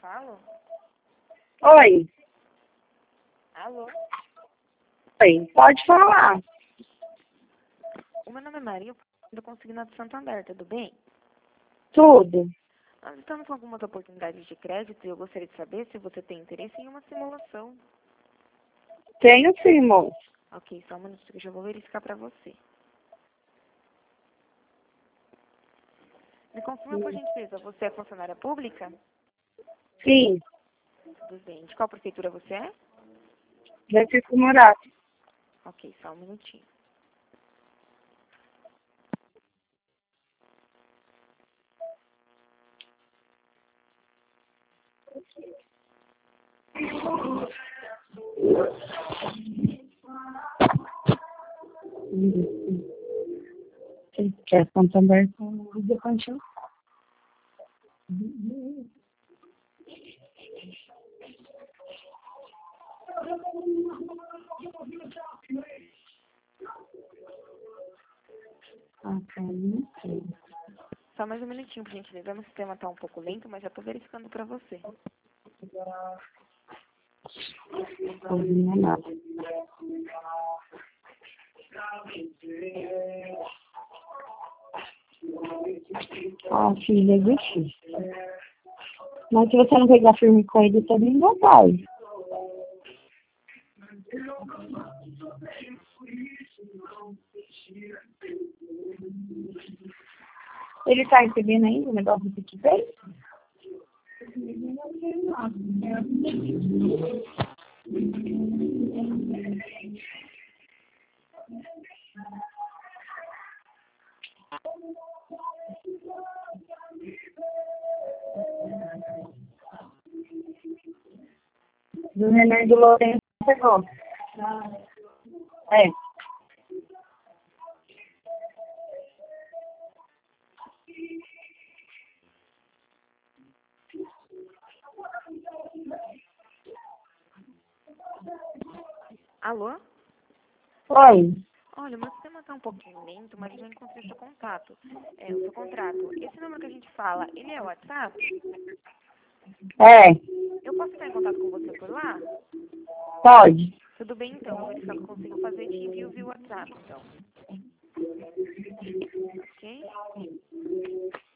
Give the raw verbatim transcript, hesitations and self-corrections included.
falo? Oi. Alô? Oi, pode falar. O meu nome é Maria, eu sou do Consignado Santander, tudo bem? Tudo. Nós estamos com algumas oportunidades de crédito e eu gostaria de saber se você tem interesse em uma simulação. Tenho sim, moço. Ok, só um minuto que eu já vou verificar para você. Me confirma, por gentileza, você é funcionária pública? Sim, Tudo bem. De qual prefeitura você é? Francisco Morato. Ok, só um minutinho. Quer Santander com o Decantil? Ah, tá, não sei. Só mais um minutinho, por gentileza. Meu sistema está um pouco lento, mas já estou verificando para você. Não é nada. Ah, filha, é difícil. Mas se você não pegar firme com ele, também não vai. Ele tá recebendo ainda o negócio do PicPay? Do Renan e do Lourenço pegou. É. Alô? Oi. Olha, o meu sistema está um pouquinho lento, mas eu já encontrei seu contato. É, o seu contrato. Esse número que a gente fala, ele é o WhatsApp? É, Eu posso entrar em contato com você por lá? pode. Tudo bem, então. Vou verificar o que eu consigo fazer e te envio via WhatsApp, então. Ok?